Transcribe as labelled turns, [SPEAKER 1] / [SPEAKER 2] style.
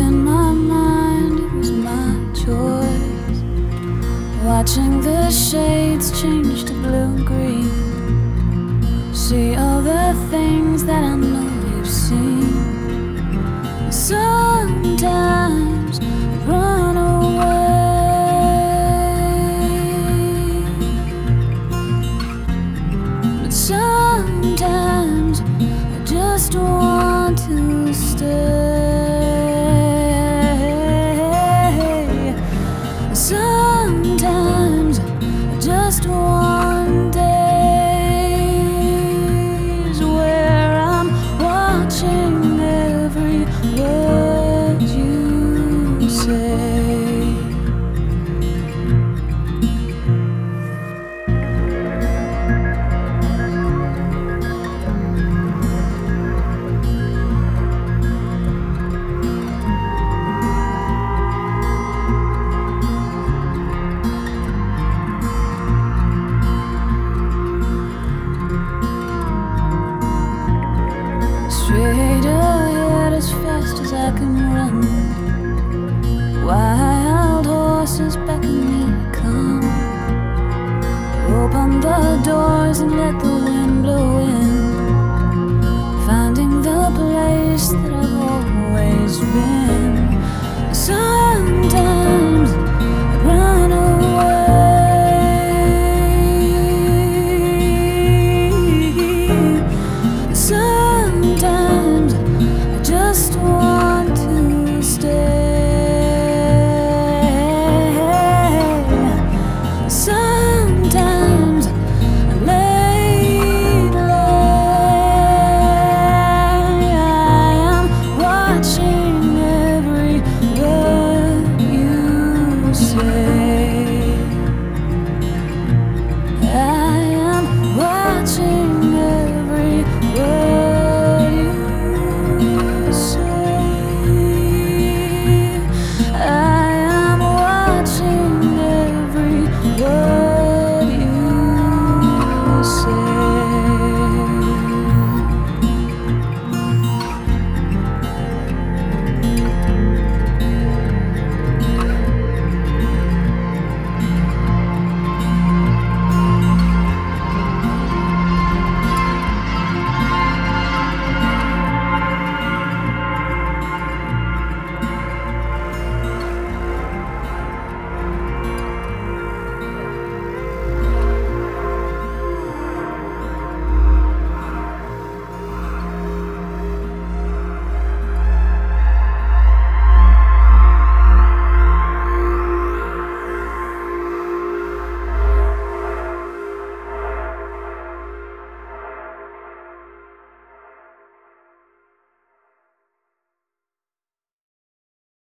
[SPEAKER 1] in my mind, it was my choice. Watching the shades change to blue and green. See all the things that I know you've seen. Sometimes I run away, but sometimes I just want to stay. Sometimes I just want days where I'm watching every word you say.